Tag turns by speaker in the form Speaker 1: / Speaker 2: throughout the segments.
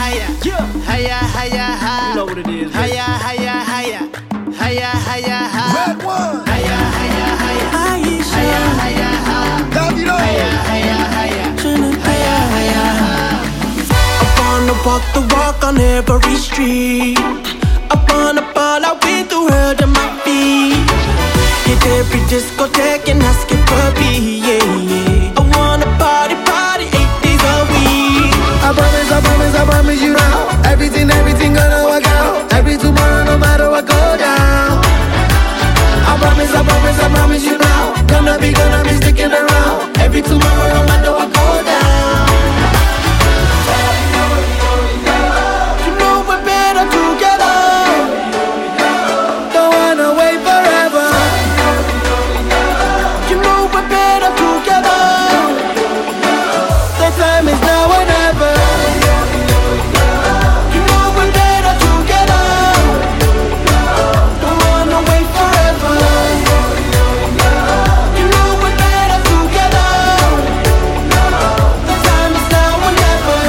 Speaker 1: higher, higher, higher.
Speaker 2: You know what it is.
Speaker 1: Higher, higher, higher. Higher, higher, higher.
Speaker 3: Red one.
Speaker 1: Higher, higher, higher. Higher, higher, higher.
Speaker 3: Davido.
Speaker 1: Higher, higher, higher. Higher, higher, higher.
Speaker 4: I wanna walk the walk on every street. I wanna ball out with the world at my feet. Hit every discotheque and ask it for me, yeah, yeah. I wanna party 8 days a week.
Speaker 3: I promise you now. Everything gonna work out. Every tomorrow, no matter what go down. I promise you now. Gonna be sticking around. Every tomorrow, no matter what go down.
Speaker 4: You know we're better together.
Speaker 3: Don't wanna wait forever.
Speaker 4: You know we're better together.
Speaker 3: The time is now or never.
Speaker 4: You know we're better together. Don't wanna wait forever. You know we're better together. The time is now or never.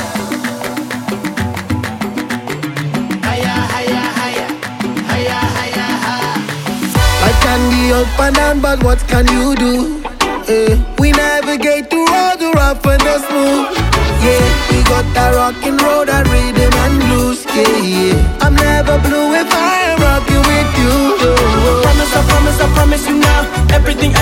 Speaker 1: Higher, higher, higher. Higher, higher, higher.
Speaker 3: Life can be up and down, but what can you do? We navigate through all the rough and the smooth. Yeah, we got that rockin' road, that rhythm and blues. Yeah. I'm never blue if I am rocking with you.
Speaker 4: I promise you now. Everything